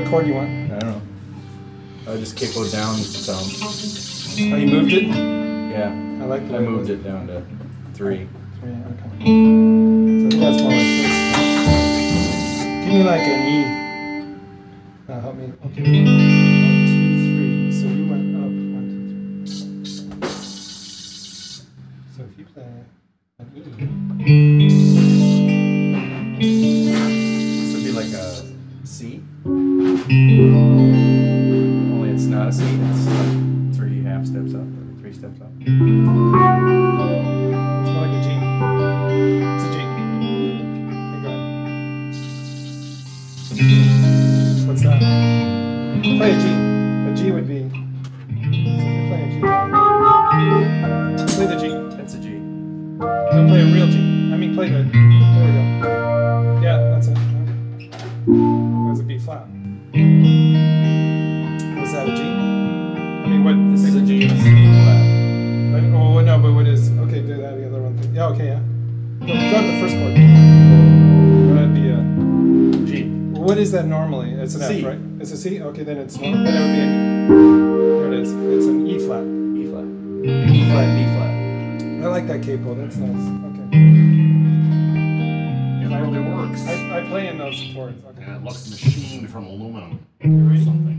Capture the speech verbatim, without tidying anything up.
chord you want? I don't know. I just capo down some. Oh, you moved it? Yeah. I like the I way moved it it down to three. Three, okay. So that's more like this. Give me like an E. Uh, help me. Okay. One, two, three. So you went up. One, two, three. So if you play an E. This would be like a C. Only it's not a C. It's like three half steps up or three steps up. It's more like a G. It's a G. Okay, go ahead. What's that? Play a G. A G would be. So if you play a G. Play the G. That's a G. No, play a real G. I mean, play the. There we go. Yeah, that's it. That was a B flat. Was that a G? I mean, what? This is a G. It's a C flat. Oh, no, but what is. Okay, do that, the other one. Yeah, okay, yeah. Go, go to the first chord. That'd be a. G. What is that normally? It's an C. F, right? It's a C? Okay, then it's normal. Then it would be an. There it is. It's an E flat. E flat. E flat, B flat. I like that capo. That's nice. Okay. It really works. I, I play in those chords. Okay. And it looks machined from aluminum You ready? or something.